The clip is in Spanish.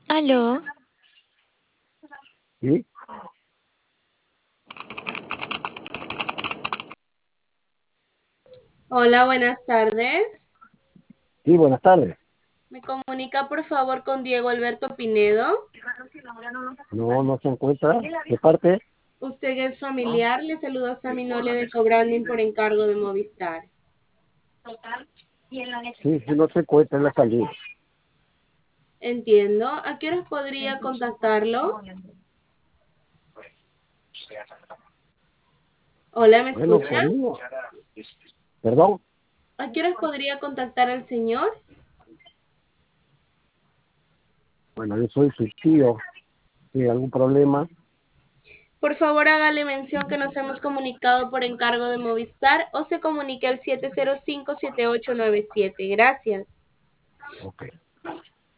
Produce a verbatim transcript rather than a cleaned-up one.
Aló, Sí, Hola, buenas tardes. sí, buenas tardes. ¿Me comunica por favor con Diego Alberto Pinedo? No, no se encuentra. ¿De parte? Usted es familiar, le saluda Sammy Nole de Cobranding por encargo de Movistar. Sí, sí, no se encuentra en la salida. Entiendo. ¿A qué horas podría contactarlo? Hola, ¿me Bueno, escucha? conmigo. Perdón. ¿A qué horas podría contactar al señor? Bueno, yo soy su tío. ¿Tiene algún problema? Por favor, hágale mención que nos hemos comunicado por encargo de Movistar o se comunique al siete cero cinco siete ocho nueve siete. Gracias. Ok.